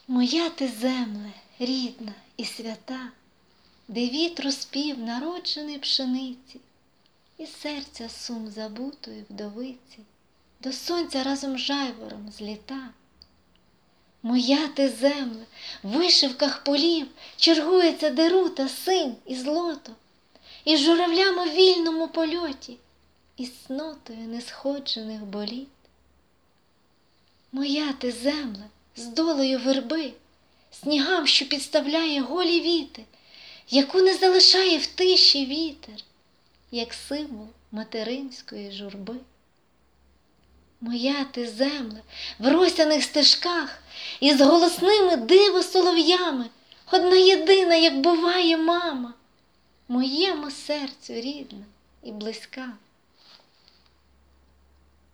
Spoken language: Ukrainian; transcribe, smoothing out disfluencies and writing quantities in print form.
Моя ти земле, рідна і свята, де вітру спів народжений пшениці, і серця сум забутої вдовиці, до сонця разом з жайвором зліта. Моя ти земле, в вишивках полів чергується де рута, синь і злото, і з журавлями в вільному польоті, і з цнотою несходжених боліт. Моя ти земле, з долею верби, снігам, що підставляє голі віти, яку не залишає в тиші вітер, як символ материнської журби. Моя ти земле, в росяних стежках, із голосними диво солов'ями, одна єдина, як буває мама, моєму серцю рідна і близька.